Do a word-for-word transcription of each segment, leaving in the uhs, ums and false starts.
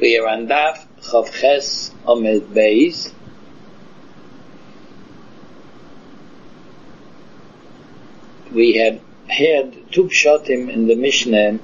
We are on Daf Chav Ches Amud Beis. We had had two pshatim in the Mishnah.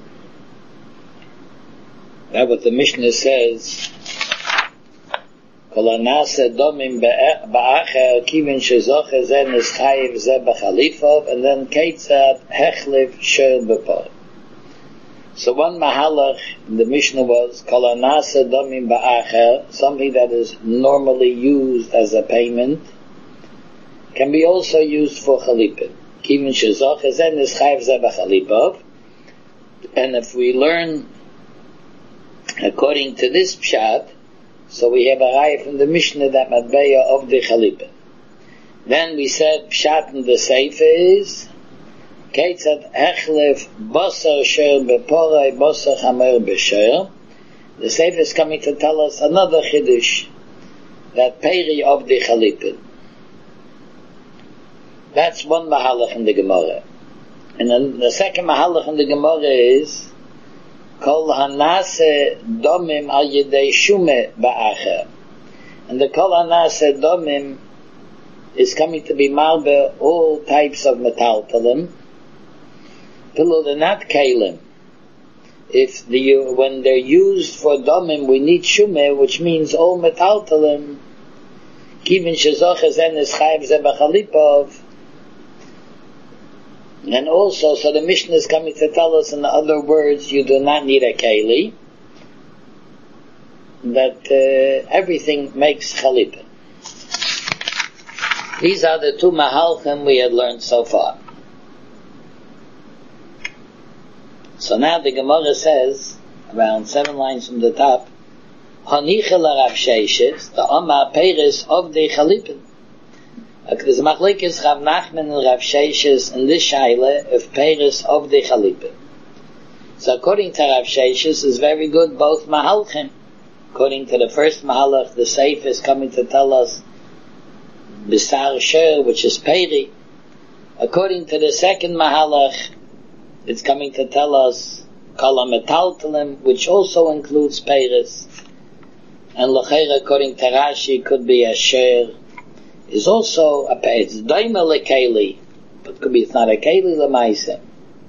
That what the Mishnah says. Kol hanase domim ba'acher kivin shezoche ze nischayev ze b'chalifov, and then ketzad hechlev shel b'por. So one mahalach in the Mishnah was Kol hanase domim ba'acher, something that is normally used as a payment, can be also used for chalipin. Kivin shezoche ze nischayev ze b'chalifov. And if we learn according to this pshat, so we have a raya from the Mishnah that matbeya of the chalipin. Then we said pshat in the sefer is Ketzad hechlef basar sher beporai basar chamer b'sher. The sefer is coming to tell us another chiddush, that peri of the chalipin. That's one mahalach in the Gemara. And then the second mahalach in the Gemara is Kol hanase domim al yedei shume ba'acher. And the kol hanase domim is coming to be malbe all types of metaltalim. Pillow they're not kalim. If the when they're used for domim, we need shume, which means all metaltalim. Kivin shezoche zen is chayiv ze b'chalipov. And also, so the Mishnah is coming to tell us, in other words, you do not need a keli, that uh, everything makes chalipin. These are the two mahalchim we had learned so far. So now the Gemara says, around seven lines from the top, Hanichel Rav Sheishes, the Omar Peres of the chalipin. There's a machlekes Rav Nachman and Rav Sheishes in this shaila of Peres of the chalipin. So according to Rav Sheishes, is very good both mahalchim. According to the first mahalach, the sefer is coming to tell us Bisar Sher, which is Peri. According to the second mahalach, it's coming to tell us Kala Metaltalim, which also includes Peres. And L'cheira, according to Rashi, could be a Sher. Is also a it's daima lekeli, but could be it's not a keli lemaisa.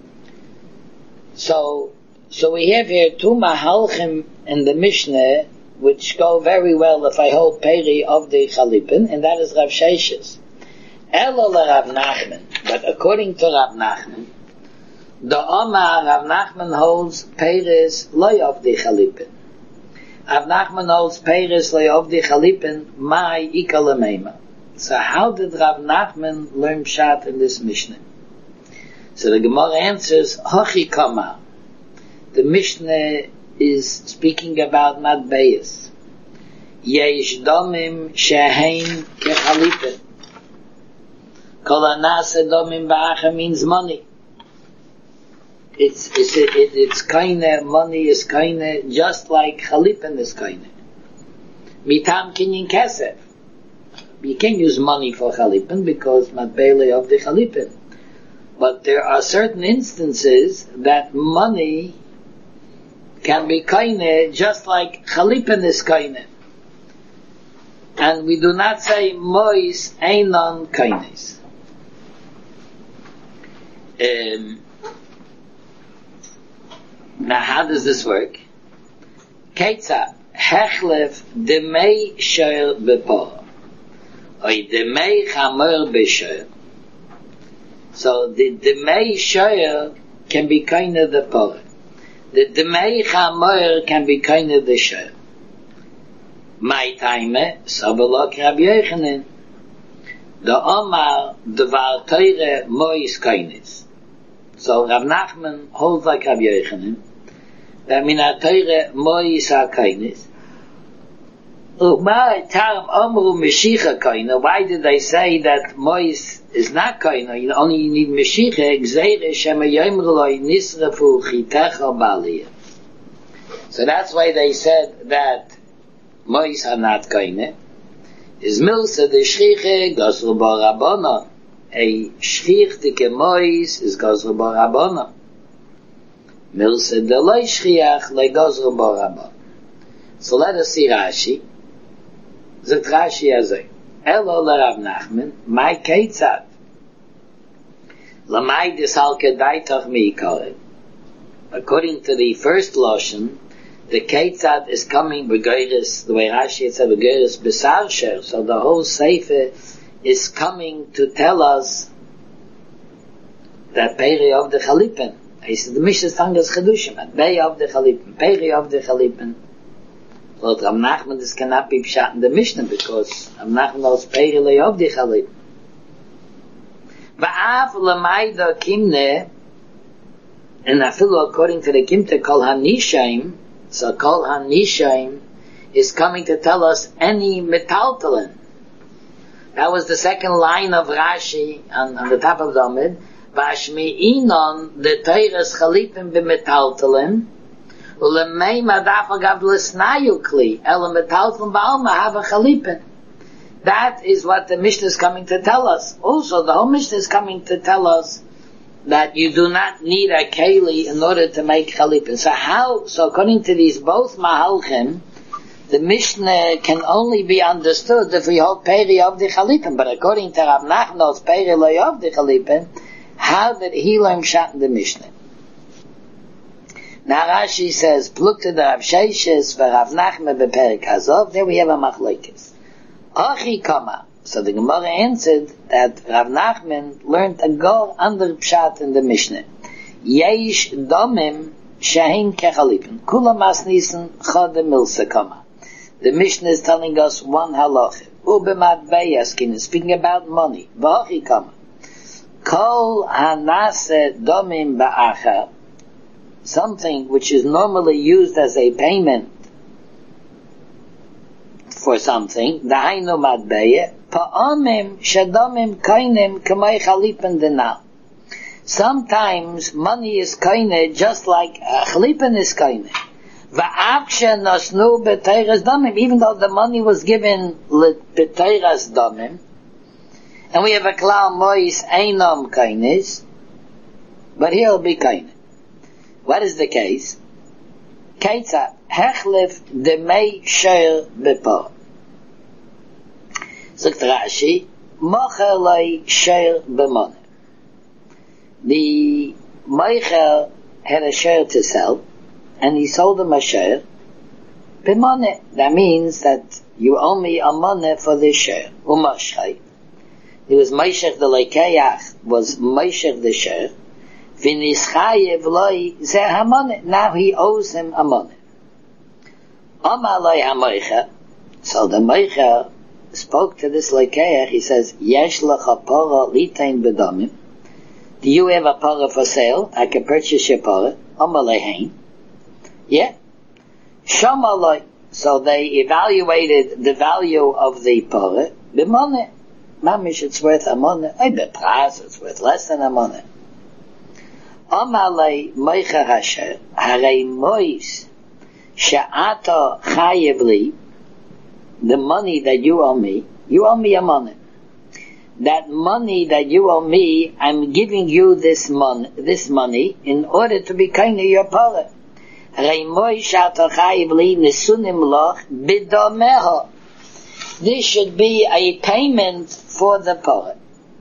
So, so we have here two mahalchim in the Mishnah which go very well if I hold peri of the chalipin, and that is Rav Sheishes. Elo Rav Nachman, but according to Rav Nachman, the Omar Rav Nachman holds peris loy of the chalipin. Rav Nachman holds peris loy of the chalipin, my ikalamema. So how did Rav Nachman learn pshat in this Mishnah? So the Gemara answers, Hachi Kama. The Mishnah is speaking about matbeyas. Yesh domim shehein kechalipin. Kol hanase domim ba'acha means money. It's it's it, it's kinda money is kinda just like chalipin is kinda. Mitam kinyin kesef. You can't use money for chalipin because matbele of the chalipin. But there are certain instances that money can be kaine just like chalipin is kaine. And we do not say mois einon kaines. Um, now how does this work? Ketzah hechlef demei shel bepor. So the demei shayr can be kind of the por. The demei chamer can be kind of the shayr. My time, sabalok Rabbi Yochanan. The Omar devar teire mois kainis. So Rav Nachman holds like Rabbi Yochanan that mina teire mois ha kainis. Why did they say that Mois is not kaina? You only need Meshicha. So that's why they said that Mois are not kaina. Is milsa the shriche gosru barabana. A shrichtike Mois is gosru barabana. Milsa the loy shriach le gosru barabana. So let us see Rashi. Zet Rashi azay. Elo l'Rav Nachman, my keitzad. Lamai dishalke daitach mi'ikare. According to the first Lashon, the keitzad is coming b'geiris, the way Rashi said b'geiris b'sar sher, so the whole Sefer is coming to tell us that Peri of the Chalipen. He said the Mishnah's tongue is Chedushim, at Peri of the Chalipen, Peri of the Chalipen. So Rav Nachman, this cannot be pshat in the Mishnah, because Rav Nachman knows Peri lei of the Chalipen. Va'af l'mayda kimne, and afilu according to the Kimte, Kol HaNishaim, so Kol HaNishaim is coming to tell us any metaltalin. That was the second line of Rashi on, on the top of the Amid. Vashmi'inon the Teiras Chalipim b'metaltalin u'lemei madaf agav l'snayu kli ela metaltalin ba'alma have a Chalipin. That is what the Mishnah is coming to tell us. Also, the whole Mishnah is coming to tell us that you do not need a keli in order to make Chalipin. So how, so according to these both Mahalchim, the Mishnah can only be understood if we hold Peri of the Chalipin. But according to Rav Nachman's Peri loy of the Chalipin, how did he learn Pshat in the Mishnah? Now Rashi says, Plukta the Rav Sheishes for Rav Nachman bePerik Hazov. There we have a Machlekes. Achi Kama. So the Gemara answered that Rav Nachman learned a go under Pshat in the Mishnah. Yesh domim shehin kechalipin. Kula masnisen chode milsa kama. The Mishnah is telling us one halacha. Ubemat beyaskin is speaking about money. V'achi kama. Kol hanase domim ba'achar. Something which is normally used as a payment for something. Dahainu matbeya. Pa'amim shadomim kainim kamay chalipin denal. Sometimes money is kaine just like uh, chalipin is kaine. Va'akshe nosnu b'teiras domim. Even though the money was given b'teiras domim, and we have a klal mois einom kainis, but here will be kaine. What is the case? Keitza hechlif demei sheir b'por. Sagt Rashi, mocher lei sheir b'moneh. The mocher had a share to sell, and he sold him a share b'moneh. That means that you owe me a money for this share. Umashchay. He was moishech the lekeach, was moishech the share. V'nischayev loi zeh hamoneh. Now he owes him a money. Amar loi hamoicher. So the moicher spoke to this lekeach. He says, Yesh lecha pora litain b'domim. Do you have a parah for sale? I can purchase your parah. Amar lehein. Yeah. Shamaloi. So they evaluated the value of the parah. B'moneh. Mamish, it's worth a money. Hey, the price, it's worth less than a money. Amalei moicha hasher, harei mois, she'ata chayev li, the money that you owe me, you owe me a money. That money that you owe me, I'm giving you this money, this money, in order to be kind of your parah. Harei mois she'ata chayev li, nesunim loch, bidomeho. This should be a payment for the parah.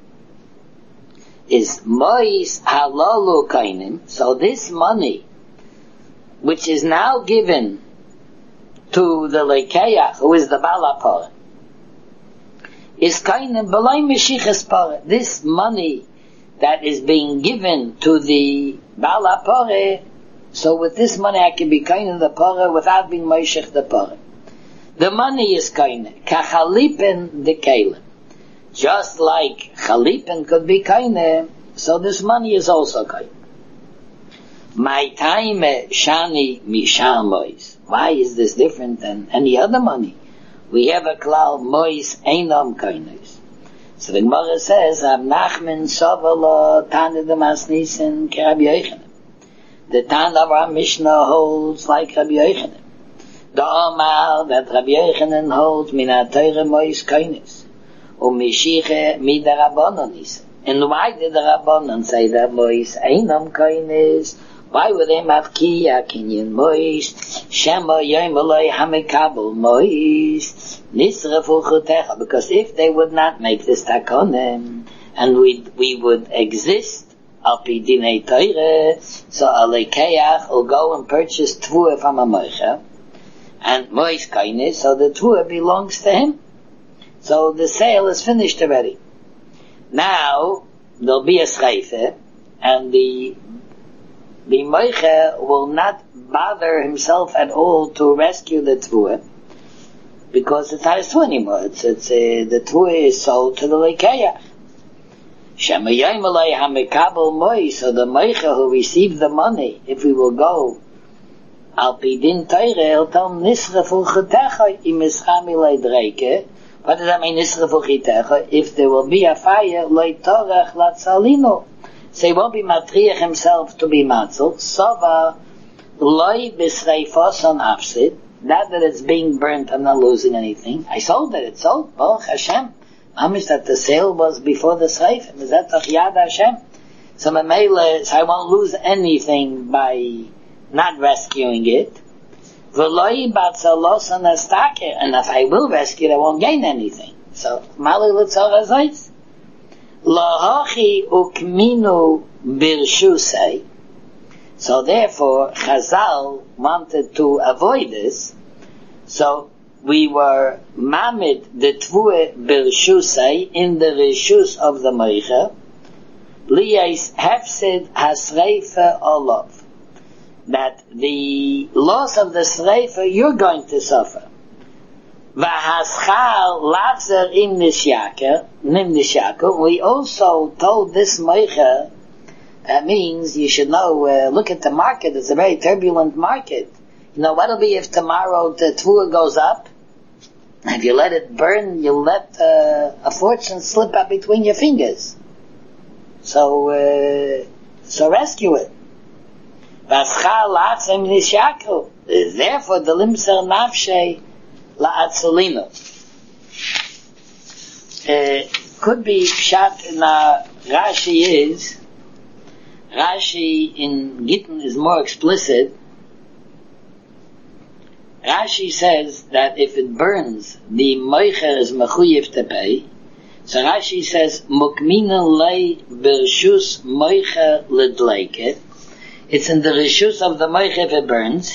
Is mois halalu kainim. So this money, which is now given to the lekeach, who is the bala parah, is kainim b'lai meshiches parah. This money that is being given to the bala parah, so with this money I can be kainim the parah without being meshich the parah. The money is kaine. Kachalipin de kalim. Just like chalipin could be kaine, so this money is also kaine. My time shani mishar mois. Why is this different than any other money? We have a klal mois einam kaines. So the Gemara says, Rav Nachman sovala tana de masnisen ke Rabbi Yochanan. The Tana of our Mishnah holds like Rabbi Yochanan. The Omar that Rabbi Yochanan holds min ha-Torah mois kainis, u'mishiche mi the Rabbanon is. And why did the Rabbanon say that mois einam kainis, Why would they have kiya kinyan moist? Shema yom aloi hamekabel moist. Nisrafu chutecha. Because if they would not make this takonim, and we we would exist al pi dinei Torah, so a lekeach will go and purchase tvua from a moicha, and moist kindness, so the tvua belongs to him. So the sale is finished already. Now there'll be a schreife, and the the moicha will not bother himself at all to rescue the tvua, because it's not his tvua anymore. It's it's uh, the tvua is sold to the lekeach. So the moicha who received the money, if we will go al pi din Torah, he'll tell him nisrafu chutecha im ischami leidreike. What does that mean, nisrafu chutecha? If there will be a fire, loy torach latzalino. So he won't be matriach himself to be matzal. Sova loy b'sreifos on afsid. Not that it's being burnt, I'm not losing anything. I sold it, it's sold. Baruch Hashem. Mamish that the sale was before the Sreif. Is that toch Yad Hashem? So Mamela, so I won't lose anything by not rescuing it. V'loi batzalos an astake. And if I will rescue it, I won't gain anything. So, Mali l'tzor hazayz. Lohochi ukminu birshusei. So therefore, Chazal wanted to avoid this. So, we were mamid the tvue birshusei in the reshus of the moicha liyais hefsid hasreifa olav, that the loss of the sreifa you're going to suffer. Vahaschal lachzer im nishyaka nim nishyaka. We also told this moicha, that means you should know, uh, look at the market, it's a very turbulent market. You know, what'll be if tomorrow the tvua goes up? If you let it burn, you'll let uh, a fortune slip out between your fingers. So, uh, so rescue it. Therefore, the limser nafshe la'atzolino. Could be pshat in uh, Rashi is, Rashi in Gittin is more explicit. Rashi says that if it burns, the moicher is mechuyev to pay. So Rashi says, mukmina lei bershus moicher ledleike. It's in the reshus of the moicher if it burns.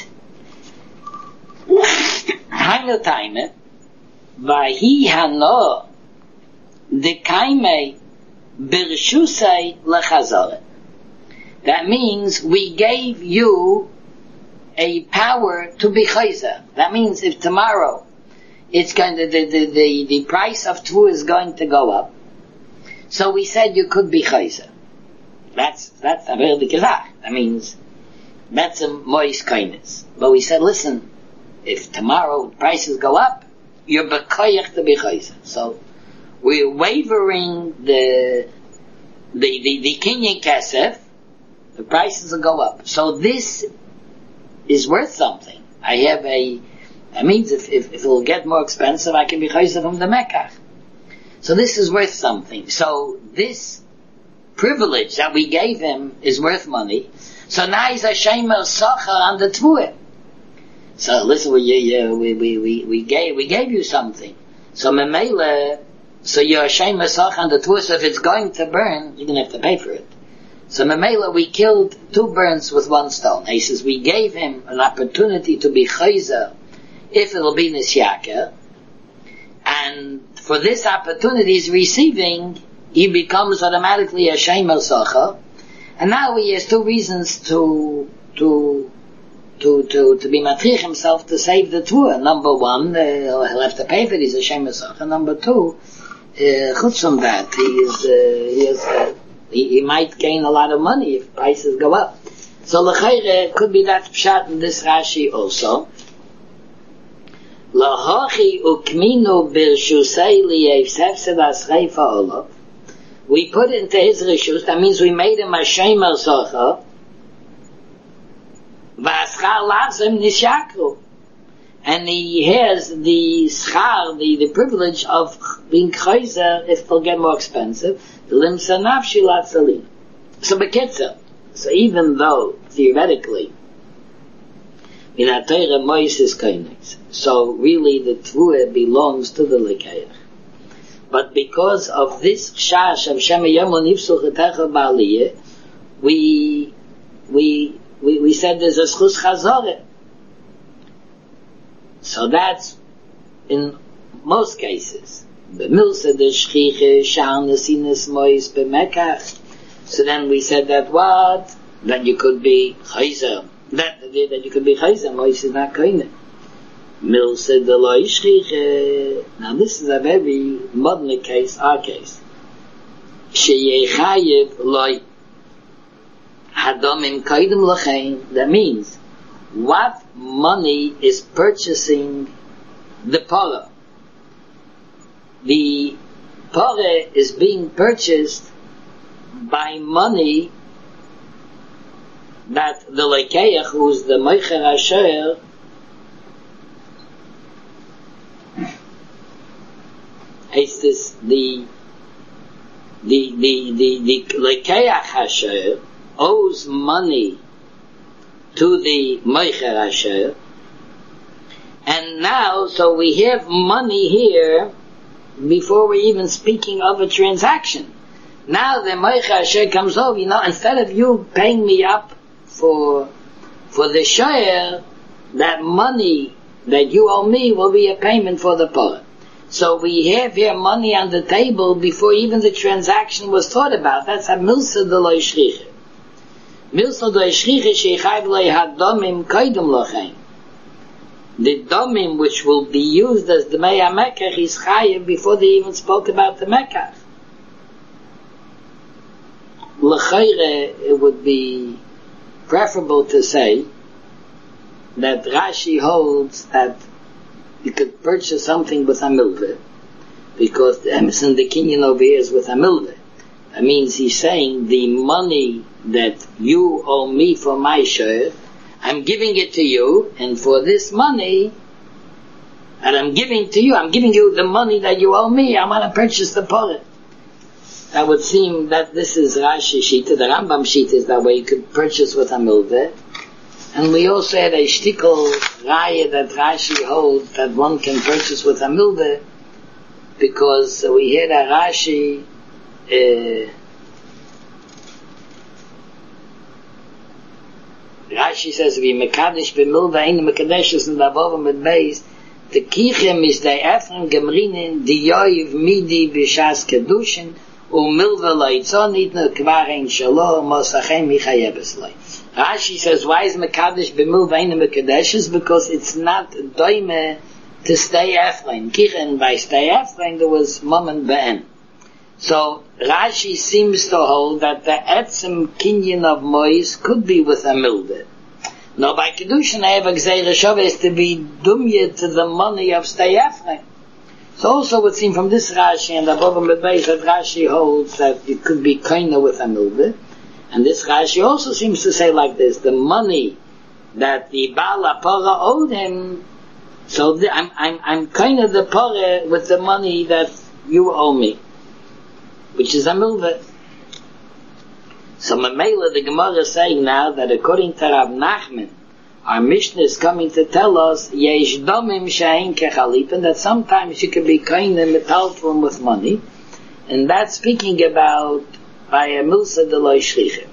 Hainu taime, vahi hano dekaime bershusei lechazore. That means we gave you a power to be chayzer. That means if tomorrow it's going to, the, the, the, the price of tvua is going to go up, so we said you could be chayzer. That's, that's a very gezach. That means that's a moist kindness. But we said, listen, if tomorrow prices go up, you're bekoyach to be chayzer. So we're wavering the, the, the, the kinyan kesef, the prices will go up. So this is worth something. I have a, that means if, if, if it will get more expensive, I can be chayzer from the Mekach. So this is worth something. So this privilege that we gave him is worth money. So now he's a shemer socher on the tvua. So listen, we, you, we, we, we, we gave, we gave you something. So memele, so you're a shemer socher on the tvua, so if it's going to burn, you're going to have to pay for it. So Memela, we killed two birds with one stone. He says, we gave him an opportunity to be chayzer if it'll be nishyaka. And for this opportunity he's receiving, he becomes automatically a shemer socher. And now he has two reasons to, to, to, to, to be matrich himself to save the tvua. Number one, uh, he'll have to pay for it, he's a shemer socher. Number two, uh, chutz from that, he is, uh, he is, uh, He, he might gain a lot of money if prices go up. So l'chayre could be that pshat in this Rashi also. Lahochi ukminu birshusei liyevsefsed asreifa olav. We put into his reshus, that means we made him a shemer socher. V'aschar lazem nishakru. And he has the schar, the, the privilege of being chayzer if it'll get more expensive. So bekitzer, so even though theoretically, in a Torah Mois is Koinex. So really the Tvua belongs to the Lekeach. But because of this Shash of Shem Yomon Nifsuch Etecha Ba'aliyah, we, we, we, we said there's a Schus Chazorah. So that's in most cases. B'milsa de Shchiche, Sha'an Nesines Mois B'mekach. So then we said that what? That you could be Chayzer. That, that you could be Chayzer, Mois is not Koine. Milsa de Loi Shchiche. Now this is a very modern case, our case. Sheyechayev Loi Hadomim Koidem Lachein. That means, what money is purchasing the parah? The parah is being purchased by money that the Lekeach, who's the Moicher Asher, is this the the the the, the Lekeach Asher owes money to the Moicher Asher, and now so we have money here before we're even speaking of a transaction. Now the Moicher Asher comes over, you know, instead of you paying me up for for the share, that money that you owe me will be a payment for the parah. So we have here money on the table before even the transaction was thought about. That's a milsa de lo shriche. Milsa de lo shriche sheichayv lo hadomim koidem lochein. The domim which will be used as the mei hamekach is chayev before they even spoke about the mekach. L'chayre, it would be preferable to say that Rashi holds that you could purchase something with a milveh, because the Emerson, the Kinyan over here is with a milveh. That means he's saying the money that you owe me for my share, I'm giving it to you, and for this money that I'm giving to you, I'm giving you the money that you owe me, I want to purchase the parah. That would seem that this is Rashi Shita. The Rambam Shita is that way you could purchase with a milveh. And we also had a shtickle raya that Rashi holds that one can purchase with a milveh, because we had a Rashi uh, Rashi says, "Vi mekadish b'milveh ein mekadeshes in davovim mit beis the kichem is the efren gemrinin the yoiv midi b'shas kedushin u'milveh loitzonit no kvar ein shalo mosachem michayebes loy." Rashi says, why is mekadish b'milveh ein mekadeshes? Because it's not doime to stay efren. Kichem by stay efren there was mom and be'en. So Rashi seems to hold that the etzem kinyan of Mois could be with a milveh. Now by Kedushin I have a gzeira shava is to be dumya to the money of stay efren. So also it would seem from this Rashi and above him advice that Rashi holds that it could be kinda with a milveh. And this Rashi also seems to say like this, the money that the Baal HaPorah owed him, so the, I'm, I'm, I'm kinda the Porah with the money that you owe me, which is a milveh. So Mamela, the Gemara is saying now that according to Rav Nachman, our Mishnah is coming to tell us yesh domim she'ein kechalipin, that sometimes you can be kind and metalfum with money, and that's speaking about by a milsa de lo shriche.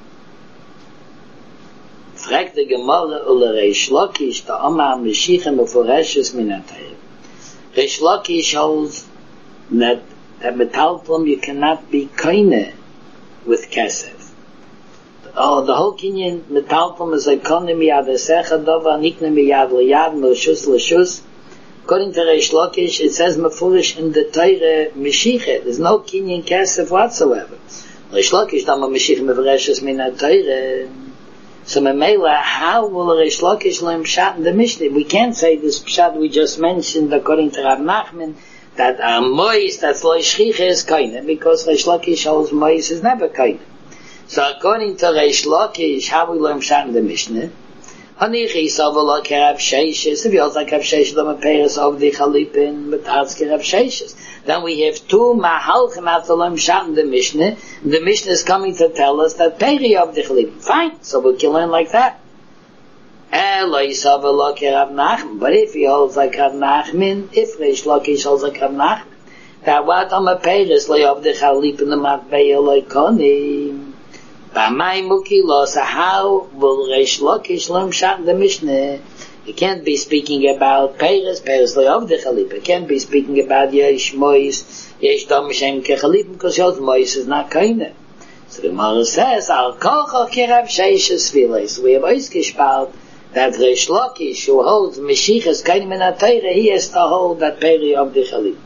Fragt the Gemara ule Reish Lakish to Omar Meshicha meforeshes min hatayr. Reish Lakish holds that that metalfum you cannot be kind with kesef. Oh, the whole kinyan metalfum is economy adesecha dova nikne miyad liyad l'shus l'shus. According to Reish Lakish, it says mefurish in the Torah Meshicha. There's no kinyan kesef whatsoever. Reish Lakish dama Meshicha meforeshes min hatayr. So Memela, how will Reish Lakish learn pshat in the Mishnah? We can't say this pshat we just mentioned according to Rav Nachman, that uh, Mois, that's lo shchicha is kaina, because Reish Lakish holds Mois is never kaina. So according to Reish Lakish, how we learn pshat in the Mishnah? Hanichi Savala Kerav Sheishes, if you also like Rav Sheishes, I'm a Paris of the Chalipin, but that's Kerav Sheishes. Then we have two Mahalchim Atalam Shat in the Mishnah. The Mishnah is coming to tell us that Peri of the Chalipin. Fine, so we can learn like that. Eloi Savala Kerav Nachman, but if he holds like Rav Nachman, if Reish Lakish holds like Rav Nachman, that what I'm a Paris, lay of the Chalipin, the Matbeya, like Koni. Bamai Mukilo, so how will Reish Lakish learn Shat in the Mishnah? He can't be speaking about Peres, Peres Le'ov the Chalipin. He can't be speaking about Yesh Mois, Yesh Dom Shem Kechalipin, because Yesh Mois is not Kaina. So the Gemara says, Al Kochach Kerav Sheishes Files. We have always gespart that Reish Lakish, who holds Meshichas Kaina Min HaTeire, he has to hold that Peri of the Chalipin.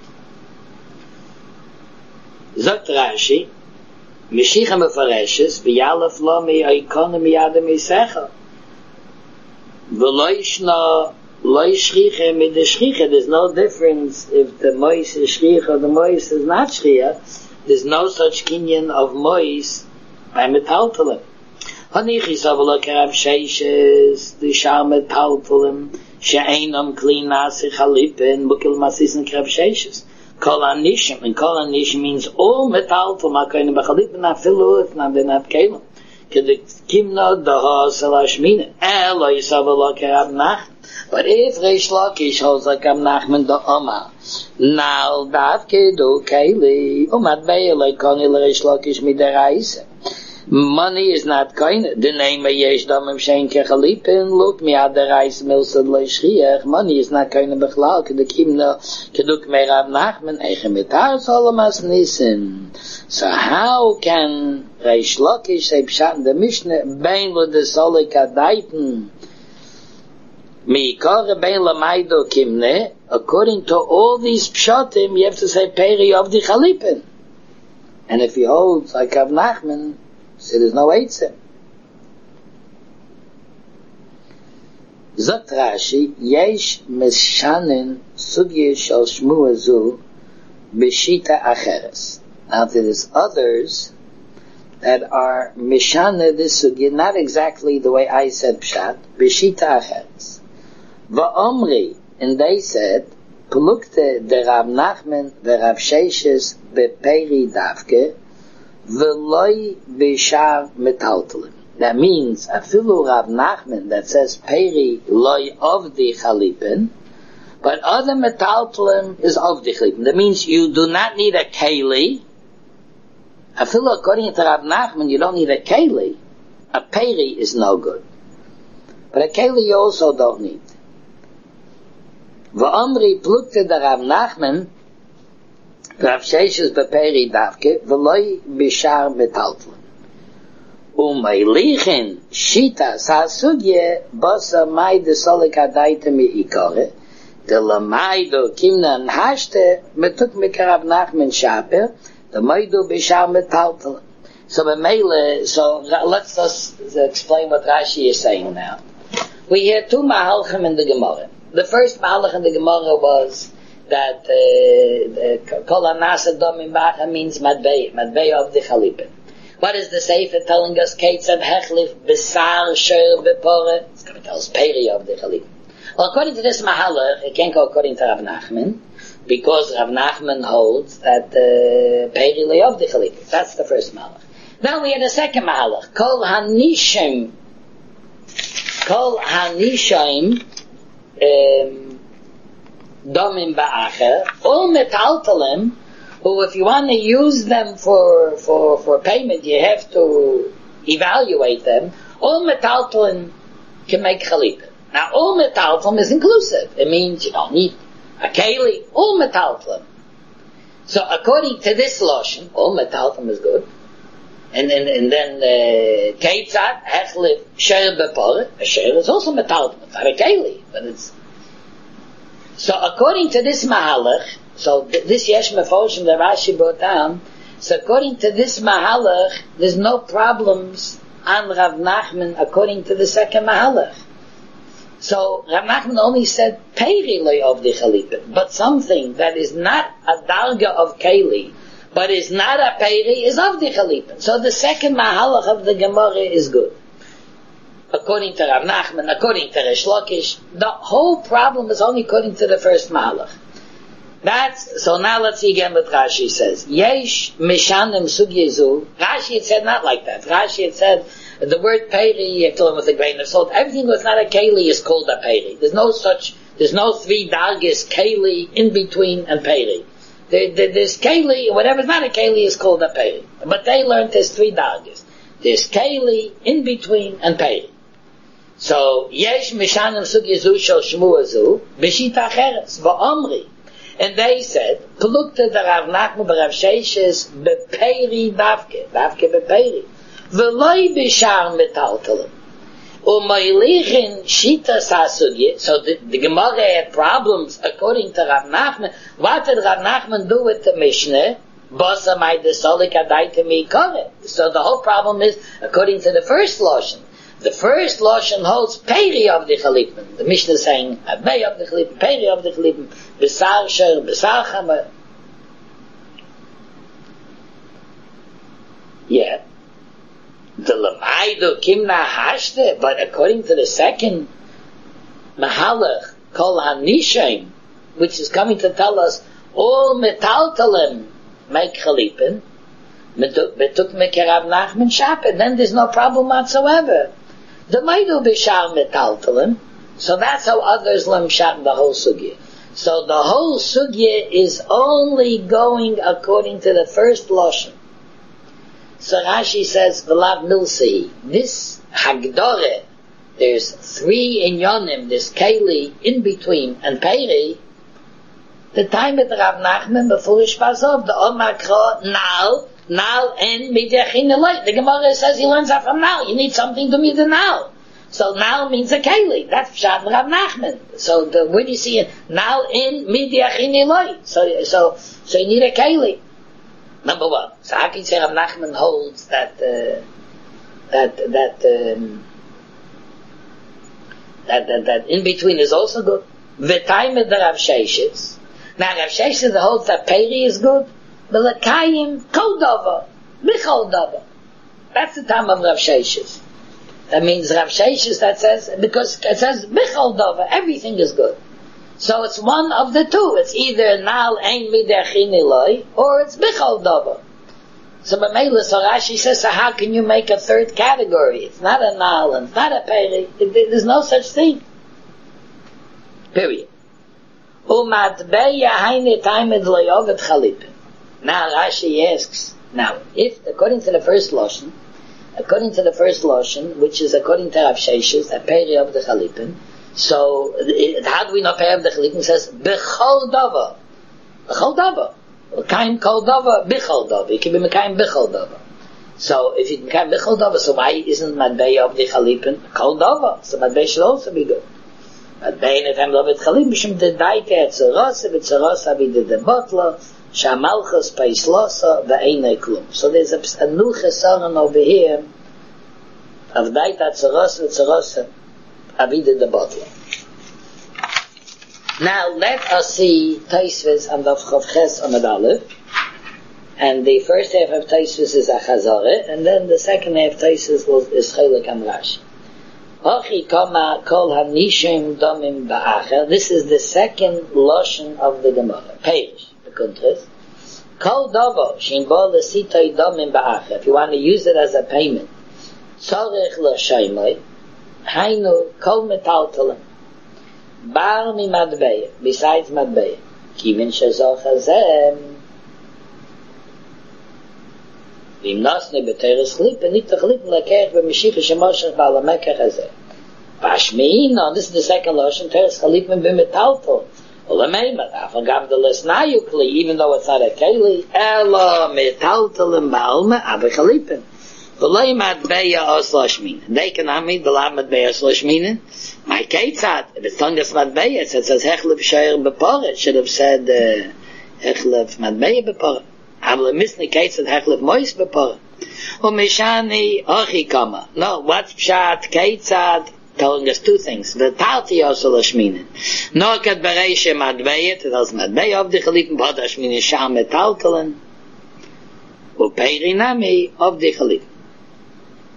Zot Rashi, Meshicha Mefareshes, V'yalef lo mi oikonu miyadam yisecha. V'lo yishna lo yishricha mi de shricha. There's no difference if the mois is shricha or the mois is not shricha. There's no such kinyan of mois by metaltalim. Hanichi savalo kerav sheishes, the shar metaltalim, she'einam kli nasi chalipin, mukil masis kerav sheishes. Kol anishim, and kol anishim means all metal to makayim b'chalipin afilu if not they're not kelim. Kedik kimna daha salashmina. Elo yisavalo kerav Nachman. But if Reish Lakish holds like Rav Nachman the Omar, now davke do keli umat beya like koni Reish Lakish midaraisa. Money is not kind. The name of Yesh Damim Shein Kechalipin. Look, mi ad the Reis Milsad Leishriach. Money is not kind of Bechlal. Kedukimna Keduk Me Rav Nachman Eichem Etar Solomas Nissen. So how can Reish Lakish say Pshat in the Mishnah Bein lo de Solik Adaiten Mi Kore Bein Lamaido Kimne? According to all these Pshatim, you have to say Peri of the Chalipin. And if he holds like Rav Nachman, so there's no eitzim. Zot Rashi, Yesh Meshanin Sugye Shal Shmua Zu B'shita Acheres. Now there is others that are Meshana this Sugye, not exactly the way I said Pshat, B'shita Acheres. Va'omri, and they said, Plukte de Rav Nachman de Rav Sheishes Beperi Davke, V'loi b'shar metaltalim. That means afilu Rav Nachman that says peri loi of the chalipin, but other metaltalim is of the chalipin. That means you do not need a keli. Afilu according to Rav Nachman you don't need a keli. A peri is no good, but a keli you also don't need. V'omri plukte de Rav Nachman Rav Sheishes beperi davke, v'loi b'shar metaltlin. U'meilichin shita sa'asugye basa mai de solik adaita mi'ikore, de lamaido kimna n'hashte metuk mikarav Nachman shaper, de maido b'shar metaltlin. So b'meile, so let's just explain what Rashi is saying now. We hear two mahalchim in the Gemara. The first mahalch in the Gemara was that Kol Hanasa Domim Bacha means Madbeya, Madbeya of the Chalipin. What is the Sefer telling us? Kate said Hechlif Besar Sher Bepore. It's going to tell us Peri of the Chalipin. Well, according to this Mahalach, it can't go according to Rav Nachman, because Rav Nachman holds that uh, Peri lay of the Chalipin. That's the first Mahalach. Now we had a second Mahalach. Kol Hanishim Kol Hanishim um, Domim ba'acher, all metaltalim, who if you want to use them for, for, for payment, you have to evaluate them, all metaltalim can make chalipin. Now all metaltalim is inclusive. It means you don't need a keli, all metaltalim. So according to this lotion, all metaltalim is good. And then, and then, uh, Keitzat, Hechlif, Sher Bepore, a Sher is also metaltalim. It's not a keli, but it's. So according to this Mahalach, so th- this Yesh Mefoshim that Rashi brought down, so according to this Mahalach, there's no problems on Rav Nachman according to the second Mahalach. So Rav Nachman only said Peri loy of the Chalipin, but something that is not a Darga of Keli, but is not a Peri, is of the Chalipin. So the second Mahalach of the Gemara is good. according to Rav Nachman, according to Rish Lakish. The whole problem is only according to the first Mahalach. That's, so now let's see again what Rashi says. Yesh mishanim sugyezu. Rashi had said not like that. Rashi had said, the word peri, you have to learn with a grain of salt. Everything that's not a keli is called a peri. There's no such, there's no three dargis, keli, in between, and peri. There, there, there's keli, whatever's not a keli is called a peri. But they learned there's three dargis. There's keli, in between, and peri. So, yesh mishanim sugyezu shel shmuazu, b'shita cheres, v'omri. And they said, Plukta the Rav Nachman b'Rav Sheishes b'peri davke, davke b'peri. V'loi b'shar metaltalim. U'maylichin shita sasugye. So the, the Gemara had problems according to Rav Nachman. What did Rav Nachman do with the Mishnah? Bosa may desolik adayte mikore. So the whole problem is, according to the first Lashon, the first Lashon holds peri of the Chalipin. The Mishnah is saying, Abay of the Chalipin, peri of the Chalipin, Besar Sher, Besar Chama. Yeah. The Lamaidu Kimna Hashte, but according to the second Mahalach, Kol HaNishaim, which is coming to tell us, all Metaltalim make Chalipin, Betuk Mekerav Nachman Shapet, then there's no problem whatsoever. The Maidu Bishar Metaltalim, so that's how others learn Shat the whole Sugya. So the whole Sugya is only going according to the first Lashon. So Rashi says, V'lav Milsi, this Hagdore, there's three inyonim, this Keli, in between, and Peri, the time at Rav Nachman before Ishpazov, the Omakro, now, now and midyachin eloi. The Gemara says he learns that from now. You need something to meet the now. So now means a keli. That's Pshat Rav Nachman. So the, where do you see it? Now in midyachin eloi. So so so you need a keli. Number one. So how can you say Rav Nachman holds that uh, that that, um, that that that in between is also good? The time of the Rav Sheishes. Now Rav Sheishes holds that peri is good. Belakayim kol davar, bichol davar. That's the time of Rav Sheishes. That means Rav Sheishes that says, because it says bichol davar, everything is good. So it's one of the two. It's either nal ein midachin eloi, or it's bichol davar. So B'meila, so Rashi says, so how can you make a third category? It's not a nal, and it's not a peri. There's no such thing. Period. Umatbeya haine taimed loyovet chalipin. Now Rashi asks, now, if, according to the first Lashon, according to the first Lashon, which is according to Rav Sheishes, a peri of the Chalipin, so, it, how do we know peri of the Chalipin? It says, B'chol davar. B'chol davar. Mekayim kol davar, B'chol davar. You can be Mekayim B'chol davar. So, if you can Mekayim B'chol davar, so why isn't Madbei of the Chalipin Kol davar? So Madbei should also be good. Madbei in the time of the Chalipin, B'shem de daite et zerosa, v'tzerosa b'de de botla, Shamalchus Paislosa V'einei Klum. So there's a, a new chesaron over here of Daita Tzeros V'Tzeros Avida the Bottle. Now let us see Taisvis and the Chavches Amud Aleph. And the first half of Taisvis is a Chazare, and then the second half of Taisvis is Chelik and Rashi. Ochi Kama Kol HaNishim Domim Ba'acher. This is the second Lashon of the Gemara. Page. Contrast. Kol davar shein bo lesitay damim ba'acher. If you want to use it as a payment, tzarech l'shaymai, hainu kol metaltalim, bar mi madbeya, besides madbeya, kivin shezoch hazem, v'im nasne b'teres chlipin, nit t'chlipin l'kerech v'meshicha shemoshech ba'lamekech hazem. Bashmeina, this is the second Lashon, teres chlipin b'metaltal. Even though it's not a keli, ela metaltalim ba'alma abichalipin. V'loi matbeya oslashminin. They cannot mean the lam matbeya oslashminin. My keitzat, if it's tongas matbeya, it says hechlef shayr b'por. It should have said hechlef matbeya b'por. Avle misni keitzat hechlef mois b'por. Umishani ochi kama. No, what's pshat keitzat? Telling us two things. The Talti also Lashminin. Norkat Bereisha Madbeyet, it has Madbey of the Chalipin, but Ashminin Sham Metaltalan, Upeirinami of the Chalipin.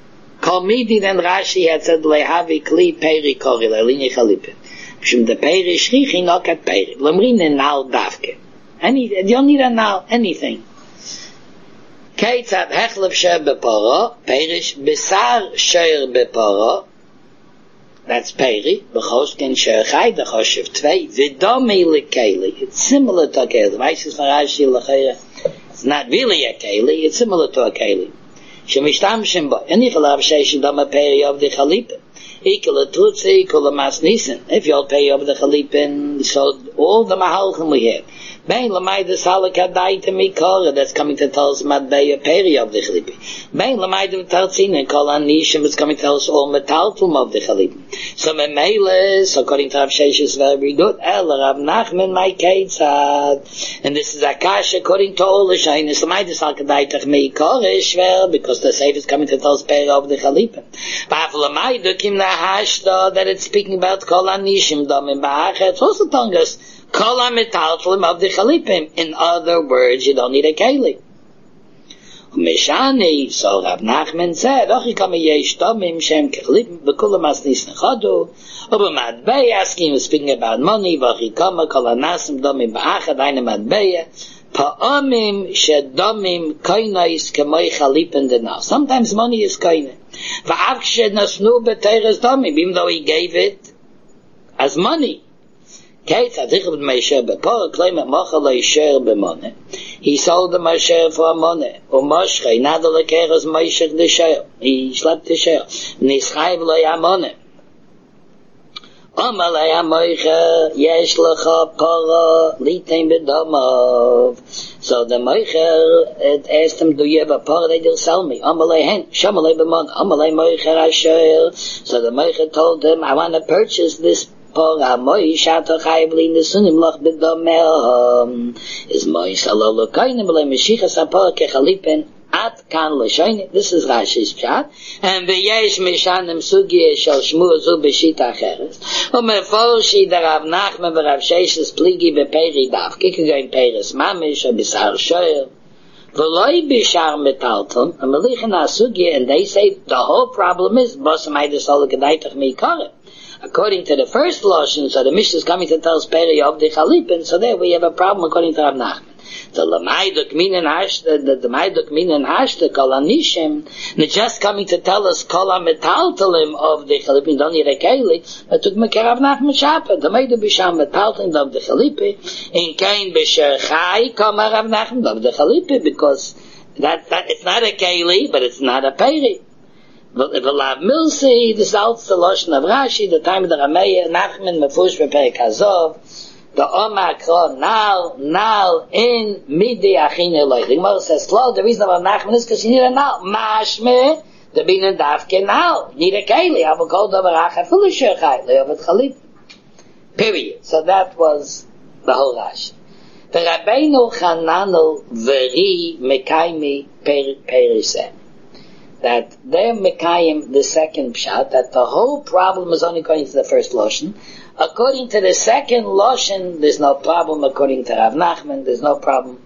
Kol midi then Rashi had said lehavi kli peri kori le'linyi chalipe. Shum the peri shrichi nokat peri. Lamrin en nal davke. Any, you don't need a nal, anything. Keitzad hechlev sher beporo, perish besar sher beporo. That's peri. Bechosken sher chai, the choshev tvei. V'domei lekeli. It's similar to a keli. Vaisis from Rashi lechera. It's not really a keli, it's similar to a keli. Shemishtamshem bo. And if a lav sheish dama peri of the chalipe. Equal trutze, equal mas nissen. If you'll pay of the chalipe, so all the mahalchim we have. Bein l'mayda salaka daita mikora, that's coming to tell us madbeya peri of the chalipe. Bein l'mayda v'tarzina, kol anishim, it's coming to tell us all metaltum of the chalipe. So memeiles, according to Rav Sheish, is very good. El Rav Nachman, my keitzad. And this is Akash, according to all the shaynis, l'mayda salaka daita mikora is shver, because the Sefer is coming to tell us peri of the chalipe. But l'mayda kim na hashda, that it's speaking about kol anishim, domim ba'acha, it's also telling us Kol ha-metaltlim of the chalipim. In other words, you don't need a keli. Meshani, so Rav Nachman said, Ochi kama yesh domim shem kechalipim, b'kulam as nisn chadu, uba madbei, asking, was speaking about money, v'ochi kama kol ha-nasim domim ba'achad, aina madbei, pa'omim shedomim koinais kemoi chalipim denal. Sometimes money is koine. V'av shenasnu b'teres domim, even though he gave it as money. He sold the Masher for a money. Umoshche, nada lekeres Moshech the share. He slept the share. Nischayv lo yamone. Omer lo yamoiche, yesh lecha pora, litem bedomov. So the Moicher asked him, do you have a pora that you'll sell me? Omer lo hen, shomer lo b'mon, omer lo Moicher asher. So the Moicher told him, I want to purchase this Pora moi shato chayvli nesunim loch bedomel is moi salolo kainim le meshichas apor kechalipen at kan l'shoyne. This is Rashi's pshat. And v'yesh mishanim sugi shel shmur zu b'shita acheres. U'meforshi der Rav Nachman v'Rav Sheshes pligi b'peri daf. Kikagoyin peres mamish or b'sar shoyer. V'loi b'shar metalton. A melichin ha-sugi, and they say the whole problem is bosam haydus ol gedaitach mi'ikaret. According to the first Lashon, so the Mishnah is coming to tell us peri of the chalipin, so there we have a problem according to Rav Nachman. So the Maiduk Minen Hashta, the, the Maiduk Minen Hashta, Kol Anishim, they're just coming to tell us Kol HaMetaltalim of the chalipin, don't need a keli, but took me Rav Nachman Shapa, the Maiduk Bisham Metaltalim of the chalipi, in Kain B'Sher Chai, Kama Rav Nachman of the chalipi, because that, that, it's not a keli, but it's not a peri. V'lav milsi, this is also the Lashon of Rashi, the time of the Rameya, Nachman, Mefush, Beperek Hazov, the Omakro, Nal, Nal, in Midi Achin Eloi. The Gemara says, Klo, the reason of Nachman is because you need a Nal. Mashme, the Bina Davke Nal. You need a Keli, Avokol Davarach, Afulish Shechai, Leovet Chalip. Period. So that was the whole Rashi. The Rabbeinu Chananel Veri Mekaimi Periseh. That they're Mekayim, the second pshat, that the whole problem is only according to the first Lashon. According to the second Lashon, there's no problem. According to Rav Nachman, there's no problem.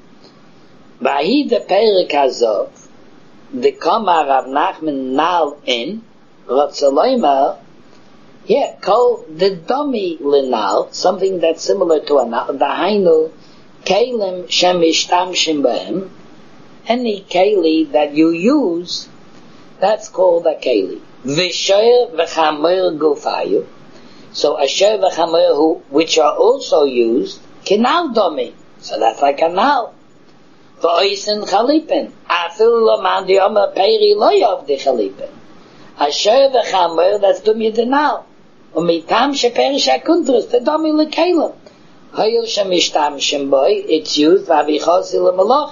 Vahi the Perek Hazov, the Kama Rav Nachman Nal in, Ratzaloyma, yeah, call the dummy Linal, something that's similar to a Nal, the Hainu, Kalim Shemishtamshim Behem, any keli that you use, that's called a keli. V'shoyer v'chamer gufayu. So a shoyer v'chamer who, which are also used, kinal domi. So that's like a nal. V'oisen chalipin. Afil lo man di omer peri lo yov di chalipin. A shoyer v'chamer, that's dumi de nal. Umitam sheperi shakuntrus, the domi lekelim. Hayil shemishtam shemboy, it's used v'avichosi l'malach.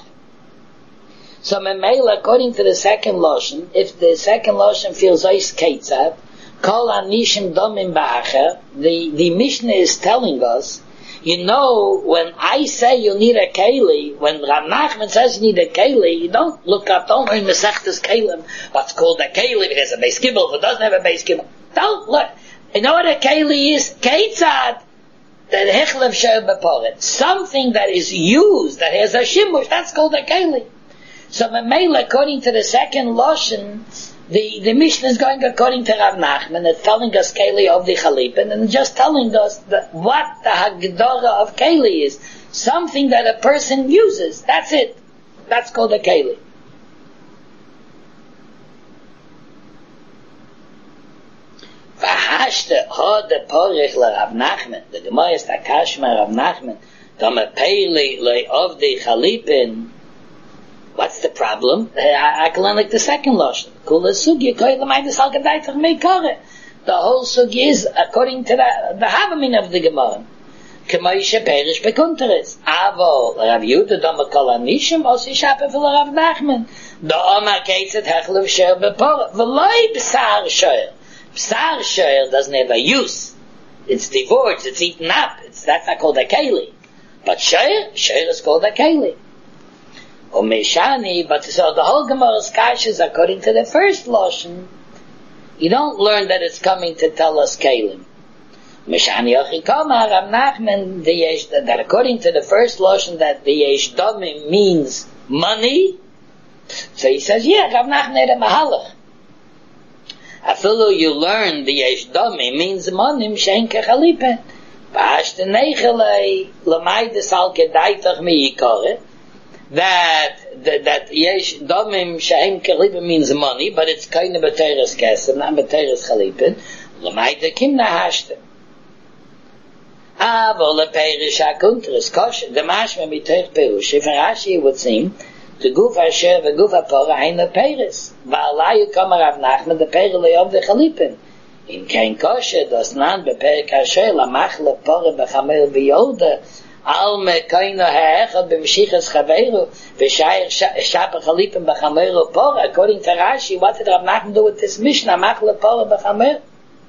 So Memela, according to the second Lashon, if the second Lashon feels Ois Keitzad, Kol Anishim Domim Ba'acher, the, the Mishnah is telling us, you know, when I say you need a Keli, when Rav Nachman says you need a Keli, you don't look up, don't learn Mesechtes Kelim, what's called a Keli, it has a Beis Gimel, if it doesn't have a Beis Gimel. Don't look. You know what a Keli is? Keitzad. The Hechlev Shel Beporet. Something that is used, that has a Shimush, that's called a Keli. So Memela, according to the second Lashon, The, the Mishnah is going according to Rav Nachman. It's telling us Keli of the Chalipin, and it's just telling us that what the Hagdara of Keli is. Something that a person uses. That's it. That's called a Keli. V'hashte ho de porich le Rav Nachman. The Gemara is takashma Rav Nachman. Dama Peli le of the Chalipin. What's the problem? I, I can learn like the second Lashon. Kula sugi, koi l'maydis al gadaytach meikare. The whole sugi is according to the, the Havamin of the Gemara. K'moishe perish bekunteres. Avo, Rav Yudah doma kol anishim, osi shape v'la Rav Nachman. The Omar keitzet hechlev sher bepor. V'loi b'sar sher. B'sar sher doesn't have a use. It's divorced, it's eaten up. It's, that's not called a keli. But sher, sher is called a keli. Or Meshani, but so the whole Gemara's Kash is according to the first Lashon. You don't learn that it's coming to tell us Kalim. Meshani Ochikoma, Rav Nachman, the yesh, that according to the first Lashon that the Yesh Domim means money. So he says, yeah, Rav Nachman had a Mahalach. Afilu you learn the Yesh Domim means money, Mshen Kechalipen. Ba'ashte Nechelei, L'maydis al Kedaitach Miyikore. That, that, that yesh domim shehem kelipin means money, but it's kind of b'teres kesem, not b'teres chalipin. L'mayde kim nahashtem. Avo leperish hakunteres kosher. The mashma mitoch perush. If Rashi would seem, the guf asher v'guf hapora ein leperes. Va'alayu kama Rav Nachman, the peri le'ov the chalipin. In kein kosher, das nan b'perik asher, lamach lepora b'chamer v'yoda, Al me kaino ha'echad b'meshichas chaveiru v'shayir shapa chalipim b'chameru por. According to Rashi, what did Rav Nachman do with this Mishnah? Machle por b'chamer.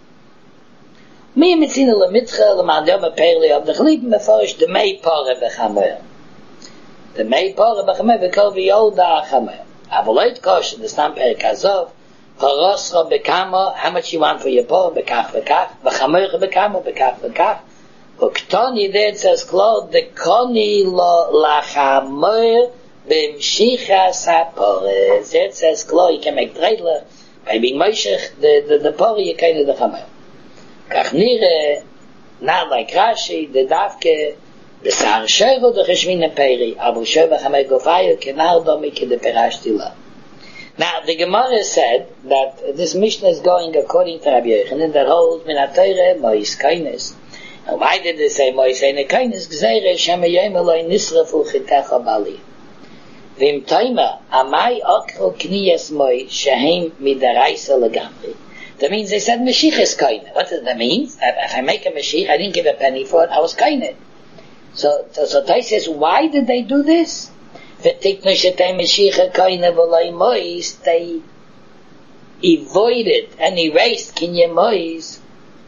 Mi mitzina lemitcha l'madem apeli of the chalipim b'forish the mei por b'chamer. The mei por b'chamer v'kol v'yoda ha'chamer. Avolayt kosh the stam perik azov paroscha b'kamo. How much you want for your por? B'kach b'kach v'chamer b'kamo b'kach b'kach. Uktoni there it says Claude the Koni lo lachamer b'mshichas ha'porez. There it says Claude you can make dreidler by being moishech the the the pori you can do the chamer. Kach nire not like Rashi the davke the sar shevo the cheshmin peri avu sheva chamer gofayu kenar domi ke the perashtila. Now the Gemara said that this Mishnah is going according to Rabbi Yochanan that holds min ha'torah mois kainis. And why did they say Moise Nekainis Gzeire Shem Yom Eloi Nisrafu Chitecha Bali? Vim Toima Amai Okro Kniyas Moi Shehem Midaraisa Legamri. That means they said Mashiach Kaina. What does that mean? If I make a Mashiach, I didn't give a penny for it. I was Kaina. So, so, so Tai says, why did they do this? V'tiknu Shetei Mashiach Kaina V'loi Mois. They avoided and erased Kinye Mois.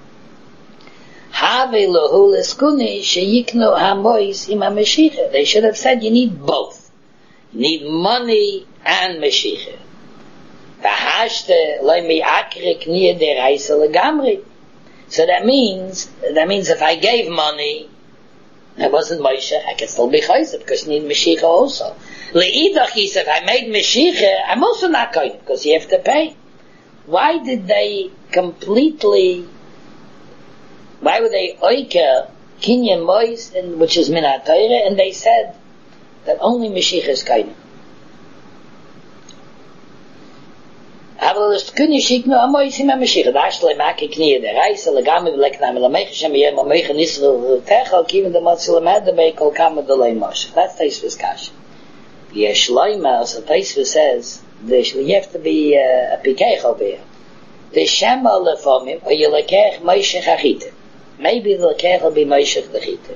They should have said you need both. You need money and Mashiach. So that means, that means if I gave money, I wasn't Moshe, I could still be Chayzer because you need Mashiach also. Le'idach, he said, if I made Mashiach, I'm also not going because you have to pay. Why did they completely Why would they oike kinyan mois, which is min ha'torah, and they said that only Mashiach is kaina. Aber das kunni shiknu amois im Mashiach. Da shle make knie der reise legame lekna mit lemech shem yem mech nisru techal kiven the matzle mad the bekel kam the leimosh. That's this kash. Yesh loima as the says this you have to be uh, a pikech over here. The shema lefomim or you lekech Moshe chachite. Maybe the lekech will be Moshe chachite.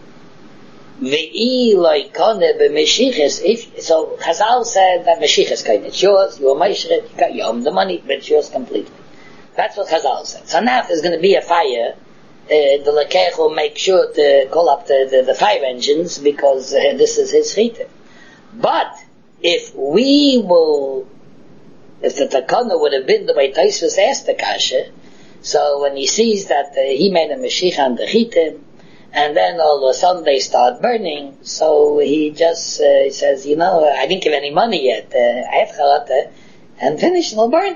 Ve'i loikone b'Mashiachas. If so, Chazal said that Mashiach is kind. It's yours. You are Moshe. You own the money, but it's yours completely. That's what Chazal said. So now, if there's going to be a fire, uh, the lekech will make sure to call up the the, the fire engines because uh, this is his chite. But if we will, if the takana would have been the way Tosfos asked the kasha, so when he sees that uh, he made a Mashiach and the chite, and then all of a sudden they start burning, so he just uh, he says, you know, I didn't give any money yet, uh, I have chalata, and finish, it'll burn.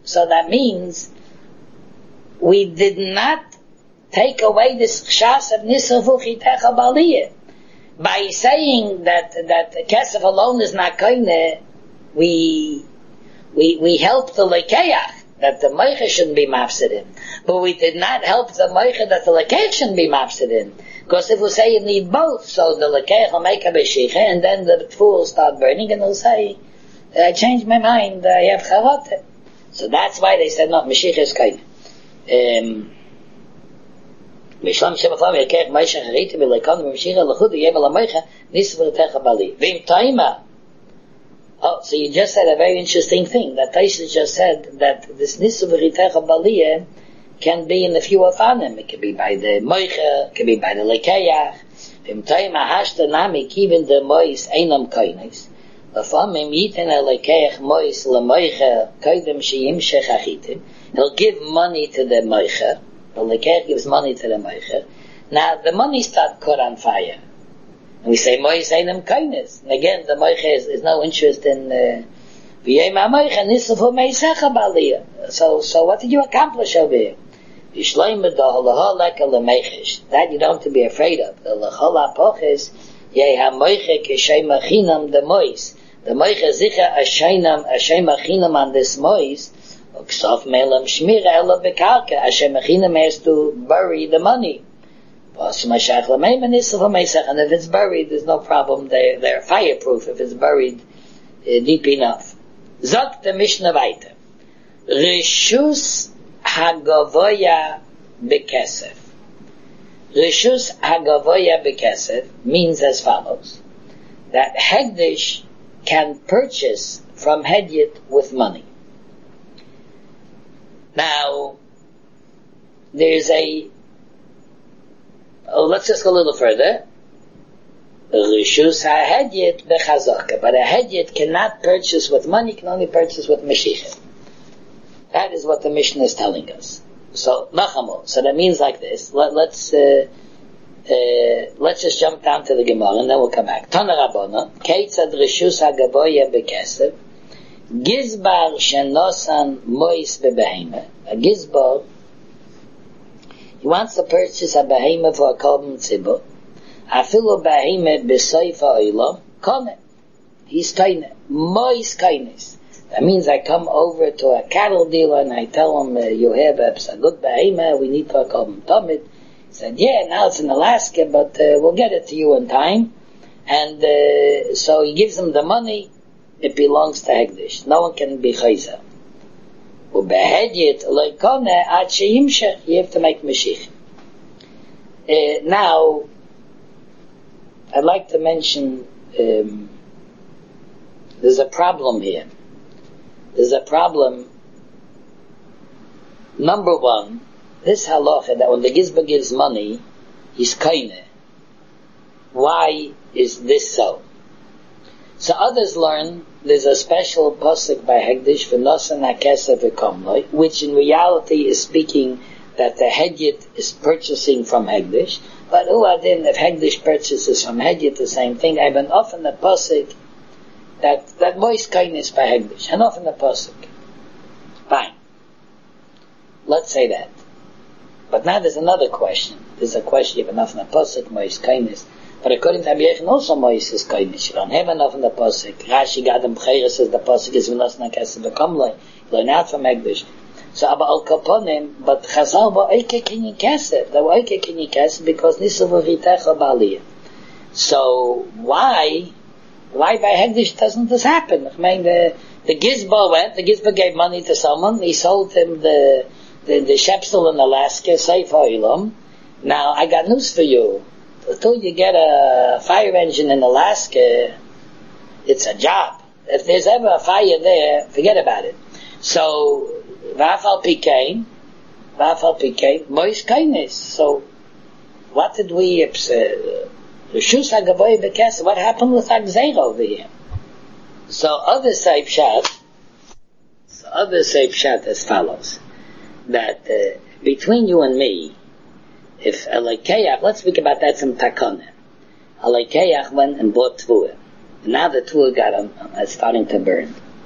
So that means we did not take away this chshas of Nisavu Chitecha Baliyah. By saying that that Kesef alone is not koine, we we we helped the lekeach that the meicha shouldn't be mafsidin, but we did not help the meicha that the lekeach shouldn't be mafsidin. Because if we say you need both, so the lekeach will make a beshicha, and then the fool will start burning, and he'll say, "I changed my mind. I have chavot." So that's why they said not meshicha is koine. Um, Mishlam Shemachlam Yekech Meisha Harita B'Leikon V'Meshicha L'Chud Yebel HaMeicha Nisv V'Techa Bali V'Im Taima. Oh, so you just said a very interesting thing. That Taisha just said that this Nisv V'Techa Bali can be in a few of them. It can be by the Meicha, it can be by the Lekeach. V'Im Taima Hashta Nami Kivin the Mois Einam Koinis. L'Famim Yiten HaLekeach Mois L'Meicha Koidem Sheyimshech Achitim. He'll give money to the Meicha. The lekeach gives money to the meicher. Now the money start caught on fire, and we say mois einem kindness. And again, the meicher is, is no interest in v'yem ha'meicher nisavu meisecha baliyah. So, so what did you accomplish over here? Yishleim b'dol leholek lemechish. That you don't have to be afraid of. The lechol ha'poches yeh ha'meicher k'shem achinam the mois. The meicher zicha ashaynam ashem achinam on this mois. Ksaf melam shmira ela bekarka. Hashem Echinam has to bury the money. And if it's buried, there's no problem. They, they're fireproof if it's buried uh, deep enough. Zok the Mishnah weiter. Rishus hagavoya bekesef. Rishus hagavoya bekesef means as follows: that Hegdish can purchase from Hedyot with money. Now, there's a, oh, let's just go a little further. Rishus ha-hedyot bechazaka. But a hedyot cannot purchase with money, can only purchase with meshicha. That is what the Mishnah is telling us. So, nachamo. So that means like this. Let, let's, uh, uh, let's just jump down to the Gemara and then we'll come back. Tana Rabbona, Keitzad rishus ha-gavoya bekesef. Gizbar shenosan mois bebehema. A gizbar, he wants to purchase a behema for a korban tzibur. Afilu behema b'soifa oilo kone. He's kaine. Mois kaines. That means I come over to a cattle dealer and I tell him, uh, you have a, a good behema, we need for a korban tamid. He said, yeah, now it's in Alaska, but uh, we'll get it to you in time. And uh, so he gives him the money. It belongs to Hegdish. No one can be chayza. Ubehedyet loikone ad sheyimshech. You have to make meshich. Uh, now, I'd like to mention um, there's a problem here. There's a problem. Number one, this halacha that when the gizba gives money, he's kaine. Why is this so? So others learn there's a special pasuk by Hegdish for Nosan HaKesef V'Komloi, which in reality is speaking that the Hedyot is purchasing from Hegdish. But who adin if Hegdish purchases from Hedyot the same thing? I've been often the pasuk that that moist kindness by Hegdish, and often the pasuk. Fine. Let's say that. But now there's another question. There's a question you have enough in the pasuk moist kindness. But according to Rabbi Yechon, also Mois is kindness. You don't have enough in the pasuk. Rashi Gadam B'Cheira says the pasuk is V'Nosna Kesef V'Komloi. You learn out from Hegdish. So Abba Al Kaponim, but Chazal Ba'oike Kinyi Kesef. They were Oike Kinyi Kesef because Nisav V'Ritecha B'Aliyah. So why, why by Hegdish doesn't this happen? I mean, the the Gizba went. The Gizba gave money to someone. He sold him the the, the Shepsel in Alaska, Seif Oilam. Now I got news for you. Until you get a fire engine in Alaska, it's a job. If there's ever a fire there, forget about it. So, Vafal Pikain, Vafal Pikain, Mois kindness. So, what did we, uh, Rishus HaGavoya B'Kesef, what happened with Agzeira over here? So, other say Pshat, so other say Pshat as follows, that uh, between you and me, if a lekeach, let's speak about that some takana. A lekeach went and bought tvua. Now the tvua got um, uh, starting to burn.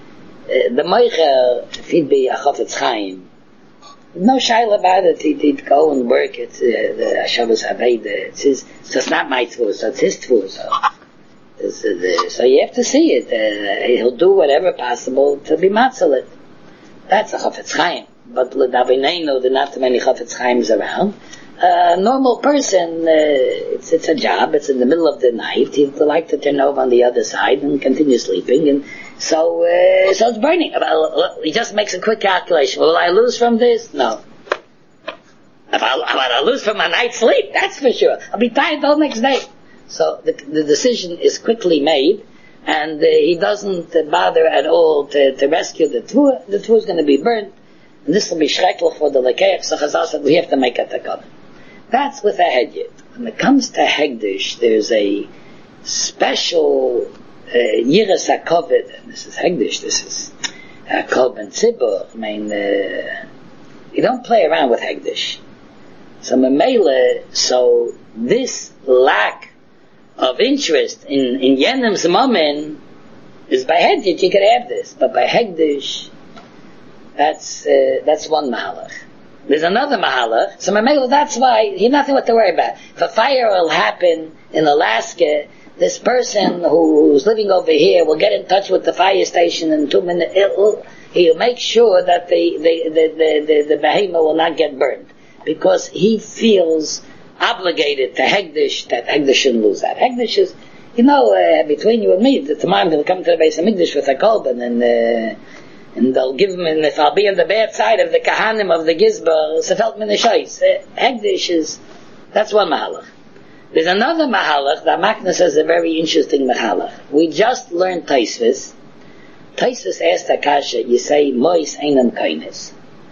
the Meicher, if he'd be a Chafetz Chaim, no shaila about it, he'd, he'd go and work at uh, the Hashavas Haveda. It's his, so it's not my tfus, so it's his tfus. So, it's, uh, the, so you have to see it. Uh, he'll do whatever possible to be matzalit. That's a Chafetz Chaim. But l'davineinu, there are not too many Chafetz Chaims around. Uh, a normal person, uh, it's, it's a job, it's in the middle of the night, he'd like to turn over on the other side and continue sleeping, and so, uh, so it's burning. He just makes a quick calculation. Will I lose from this? No. If I, if I lose from my night's sleep, that's for sure. I'll be tired the whole next day. So the, the decision is quickly made, and uh, he doesn't uh, bother at all to, to rescue the Tvua. The Tvua is going to be burnt, and this will be schrecklich for the Lekeach. So Chazal said we have to make a takana. That's with a Hedyet. When it comes to Hegdish, there's a special Yiras uh, HaKoved, and this is Hegdish, this is uh, Kol Ben Tzibur. I mean, uh, you don't play around with Hegdish. So Memele, so this lack of interest in, in Yenim's Momin is by Hedyet, you could have this, but by Hegdish, that's, uh, that's one Mahalach. There's another Mahalach, so Memele, that's why, he has nothing what to worry about. If a fire will happen in Alaska, this person who, who's living over here will get in touch with the fire station in two minutes. It'll, he'll make sure that the, the, the, the, the, the behemoth will not get burned. Because he feels obligated to Hegdish, that Hegdish shouldn't lose that. Hegdish is, you know, uh, between you and me, the tomorrow they'll come to the base of Mikdash with a kolben, and, uh, and they'll give him, and if I'll be on the bad side of the kahanim of the gizbar, sefelt min shais. Hegdish is, that's one mahalach. There's another mahalach, that Makna says a very interesting mahalach. We just learned Taisvis. Taisvis asked Akasha, you say, Mois einam kainis.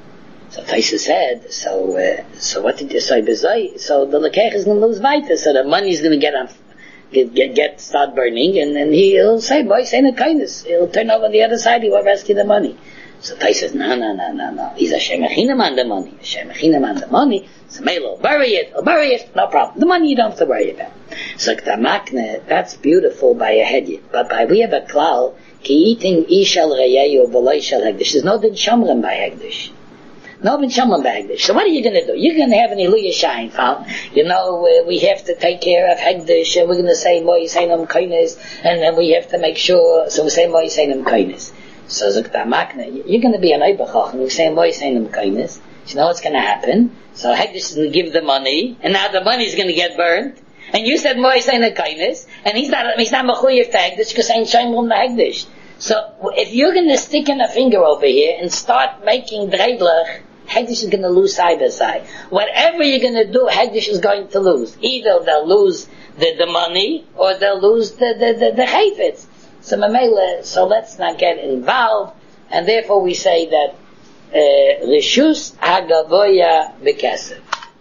So Taisvis said, so, uh, so what did you say, Bezai? So the Lekech is going to lose weiter, so the money is going to get on, get, get, get, start burning, and then he'll say, Mois einam kainis. He'll turn over on the other side, he will rescue the money. So Taisvis says, no, no, no, no, no. He's a Shemachinam on the money. A Shemachinam on the money. So Melo, bury it, or bury it, no problem. The money you don't have to worry about. So K'tamakne, that's beautiful by a Hedyet. But by we have a klal, ki eating ishal reyeyu v'lo ishal hegdish. There's no din shamrim by hegdish. No din shamrim by hegdish. So what are you going to do? You're going to have an Iluyah shine found. You know, uh, we have to take care of hegdish, and we're going to say mois einam kainis, and then we have to make sure, so we say mois einam kainis. So K'tamakne, you're going to be an Eibachach, and we say mois einam kainis. You know what's going to happen? So Hegdish is going to give the money, and now the money is going to get burned. And you said Mois ain't kindness, and he's not he's not mechuyev to Hegdish because ain't shaymum the Hegdish. So if you're going to stick in a finger over here and start making dreidlach, Hegdish is going to lose side by side. Whatever you're going to do, Hegdish is going to lose. Either they'll lose the, the money, or they'll lose the the the, the chayfetz. So Mamela, so let's not get involved, and therefore we say that. Rishus Hagavoya Bekesef.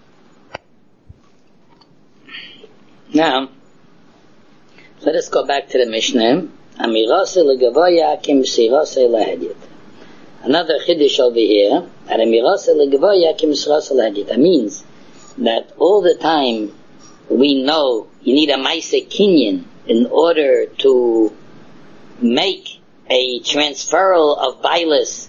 Now, let us go back to the Mishnah. Amirase Legavoya Kim Sirase Lehedyet. Another chiddush over here. Amirase Legavoya Kim Sirase Lehedyet. That means that all the time we know you need a Maaseh Kinyan in order to make a transferal of Bailis.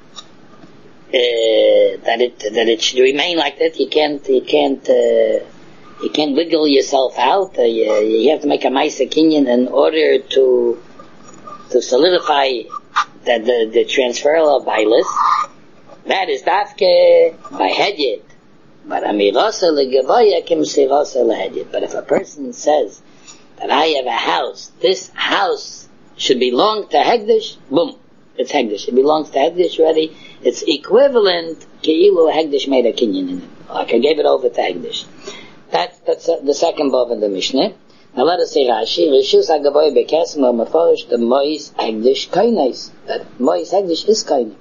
Uh, that it that it should remain like that. You can't you can't uh, you can't wiggle yourself out. Uh, you, you have to make a Maaseh Kinyan in order to to solidify that the the transferal of Bailis. That is dafke by Hedyet. But amirasa legavoya kim sirasa lehedyet. But if a person says that I have a house, this house should belong to Hegdish, boom, it's Hegdish. It belongs to Hegdish already. It's equivalent Keilu Hegdish made a kinyan in it. Like I gave it over to Hegdish. That's, that's uh, the second bov in the Mishnah. Now let us say Rashi, Rishus HaGavoy Bekesem or Meforish the Mois Hegdish Kainais. That Mois Hegdish is Kainai.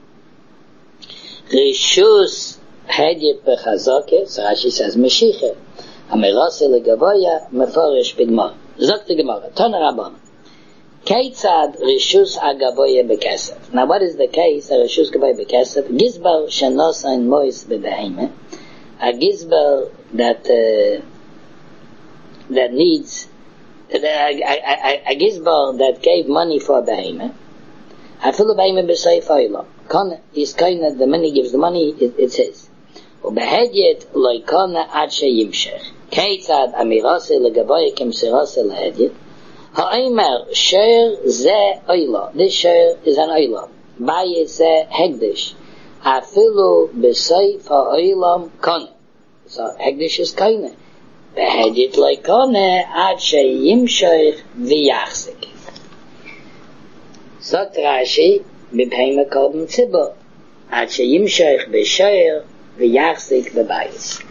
Rishus Hedyet Bechazake, so Rashi says Meshiche. Amirase Legavoya Meforish Bigmar. Zok the Gemara, Tana Rabban. Keitzad Rishus Agaboye Bekesef. Now what is the case of Rishus Agaboye Bekesef? Gizbar Shanosa in Mois Bedehime. A Gizbar that uh, that needs a, a, a, a Gizbar that gave money for a Behime. I feel by me besay fayla. Kana is kind the money gives the money, it, it's his. ובהדיית לא יקונה עד שימשך. כיצד אמירסי לגבי כמסירסי להדיית? האמר שר זה אוילה. This share is an אוילה. בית זה הקדש. אפילו בסייף האוילם קונה. So הקדש is קונה. בהדיית לא יקונה עד שימשך ויחזיק. זאת רש"י בפעמים קודם ציבור. עד שימשך בשיר ויחזיק בבית.